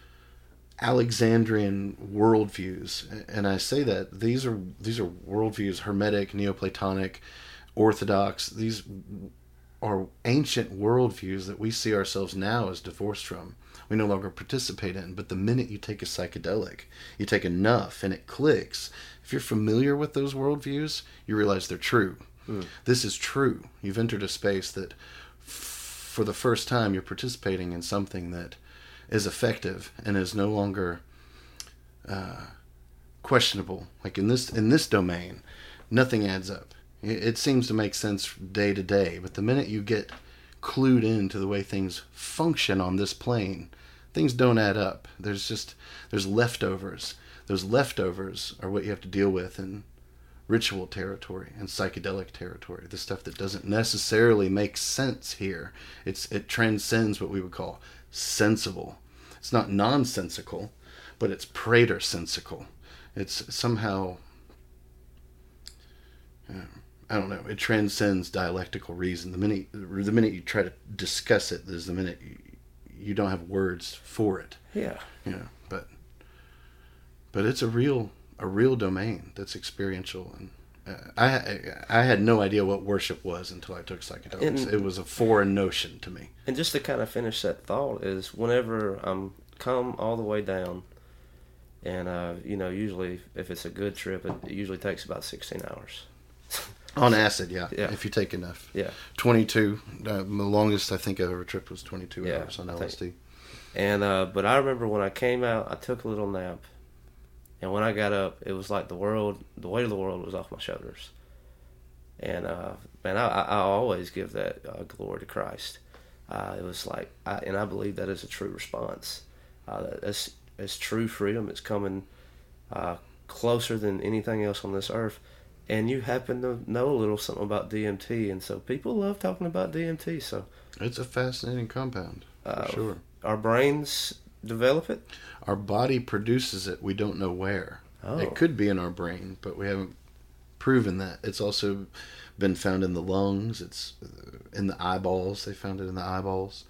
E: Alexandrian worldviews, and I say that these are these are worldviews: Hermetic, Neoplatonic, Orthodox. These are ancient worldviews that we see ourselves now as divorced from. We no longer participate in. But the minute you take a psychedelic, you take enough, and it clicks. If you're familiar with those worldviews, you realize they're true. Mm. This is true. You've entered a space that, f- for the first time, you're participating in something that is effective and is no longer uh, questionable. Like in this in this domain, nothing adds up. It, it seems to make sense day to day, but the minute you get clued into the way things function on this plane, things don't add up. There's just there's leftovers. Those leftovers are what you have to deal with in ritual territory and psychedelic territory. The stuff that doesn't necessarily make sense here. It's it transcends what we would call sensible. It's not nonsensical, but it's praetor-sensical. It's somehow, uh, I don't know, it transcends dialectical reason. The minute the minute you try to discuss it is the minute you, you don't have words for it.
C: Yeah.
E: You know, but but it's a real a real domain that's experiential, and uh, I I had no idea what worship was until I took psychedelics. And it was a foreign notion to me.
C: And just to kind of finish that thought is, whenever I'm come all the way down, and uh, you know, usually if it's a good trip, it, it usually takes about sixteen hours.
E: On acid, yeah.
C: Yeah.
E: If you take enough.
C: Yeah.
E: twenty-two. Uh, the longest I think I ever tripped was twenty-two
C: yeah,
E: hours on L S D.
C: And uh, but I remember when I came out, I took a little nap. And when I got up, it was like the world, the weight of the world was off my shoulders. And, uh, man, I, I always give that uh, glory to Christ. Uh, it was like, I, and I believe that is a true response. Uh, it's, it's true freedom. It's coming uh, closer than anything else on this earth. And you happen to know a little something about D M T, and so people love talking about D M T. So
E: it's a fascinating compound, for uh, sure.
C: Our brains develop it.
E: Our body produces it. We don't know where.
C: Oh.
E: It could be in our brain, but we haven't proven that. It's also been found in the lungs. It's in the eyeballs. They found it in the eyeballs.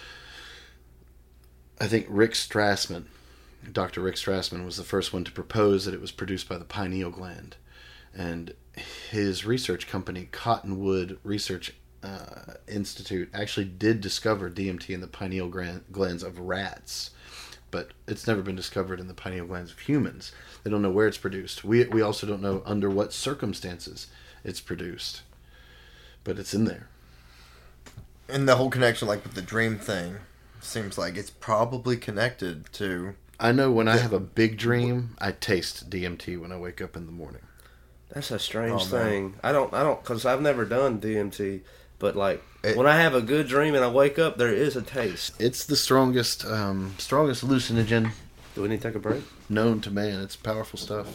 E: I think Rick Strassman, Doctor Rick Strassman, was the first one to propose that it was produced by the pineal gland. And his research company, Cottonwood Research uh, Institute, actually did discover D M T in the pineal glands of rats. But it's never been discovered in the pineal glands of humans. They don't know where it's produced. We we also don't know under what circumstances it's produced. But it's in there.
D: And the whole connection, like with the dream thing, seems like it's probably connected to...
E: I know when the, I have a big dream, I taste D M T when I wake up in the morning.
C: That's a strange
D: oh,
C: thing. I don't, I don't, because I've never done D M T. But, like, it, when I have a good dream and I wake up, there is a taste.
E: It's the strongest um, strongest hallucinogen.
C: Do we need to take a break?
E: Known to man. It's powerful stuff.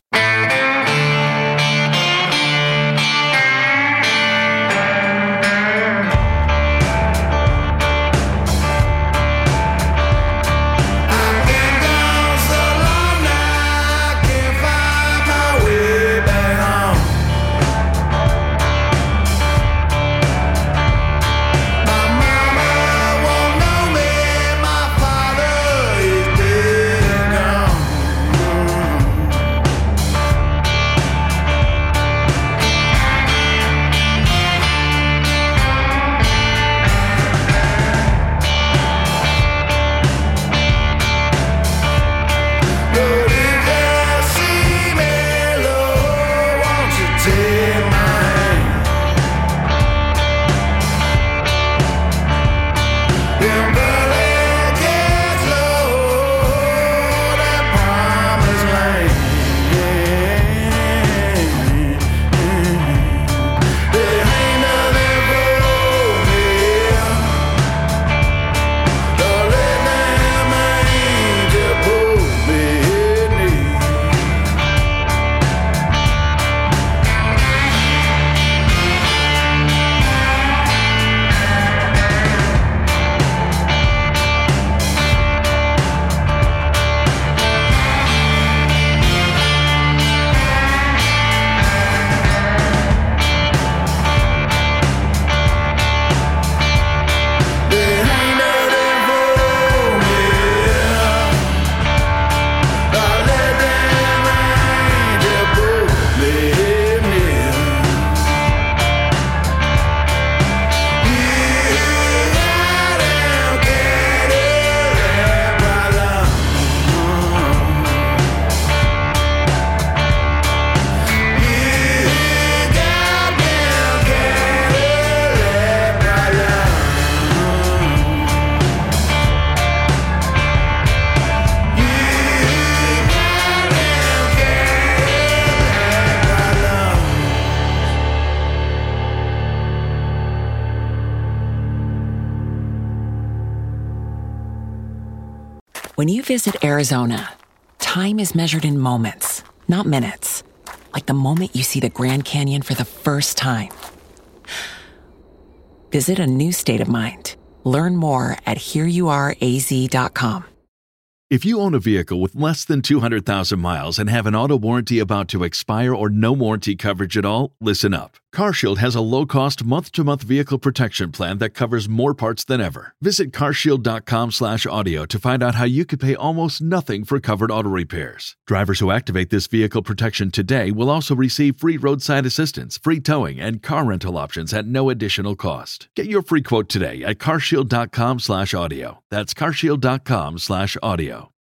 F: When you visit Arizona, time is measured in moments, not minutes. Like the moment you see the Grand Canyon for the first time. Visit a new state of mind. Learn more at here you are a z dot com.
G: If you own a vehicle with less than two hundred thousand miles and have an auto warranty about to expire or no warranty coverage at all, listen up. CarShield has a low-cost month-to-month vehicle protection plan that covers more parts than ever. Visit carshield.com slash audio to find out how you could pay almost nothing for covered auto repairs. Drivers who activate this vehicle protection today will also receive free roadside assistance, free towing, and car rental options at no additional cost. Get your free quote today at carshield.com slash audio. That's carshield.com slash audio.